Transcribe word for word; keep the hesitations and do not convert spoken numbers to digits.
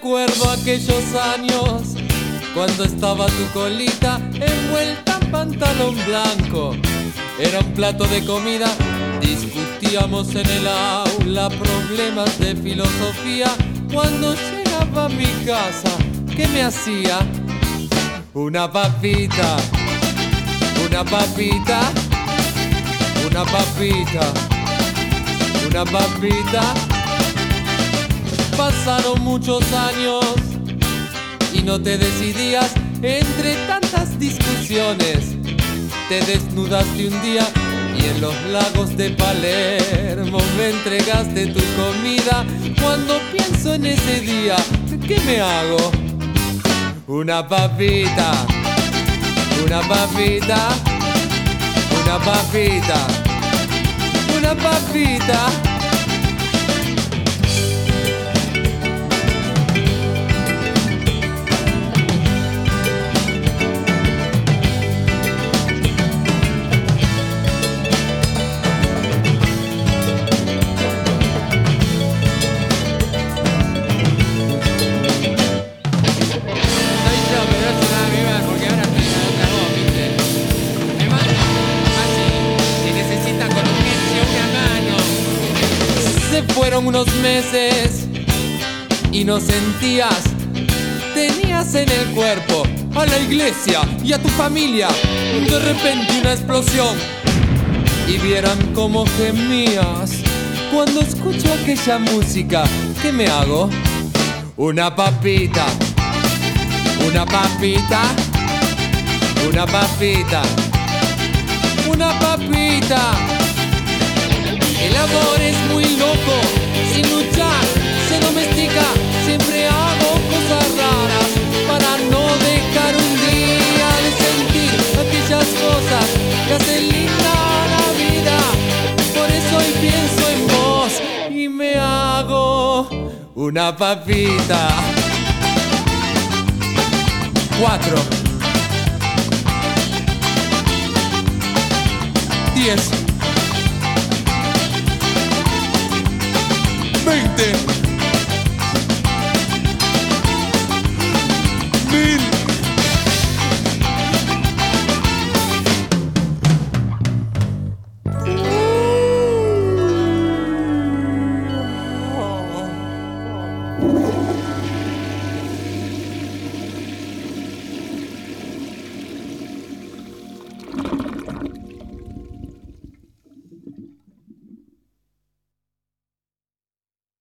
recuerdo aquellos años cuando estaba tu colita envuelta en pantalón blanco. Era un plato de comida, discutíamos en el aula problemas de filosofía. Cuando llegaba a mi casa, ¿qué me hacía? Una papita, una papita, una papita, una papita. Pasaron muchos años y no te decidías entre tantas discusiones. Te desnudaste un día y en los lagos de Palermo me entregaste tu comida. Cuando pienso en ese día, ¿qué me hago? Una papita, una papita, una papita, una papita. Fueron unos meses y no sentías, tenías en el cuerpo a la iglesia y a tu familia. De repente una explosión y vieran cómo gemías cuando escucho aquella música. ¿Qué me hago? Una papita, una papita, una papita, una papita. El amor es muy loco, sin luchar, se domestica. Siempre hago cosas raras para no dejar un día de sentir aquellas cosas que hacen linda la vida. Por eso hoy pienso en vos y me hago una papita. Cuatro, diez.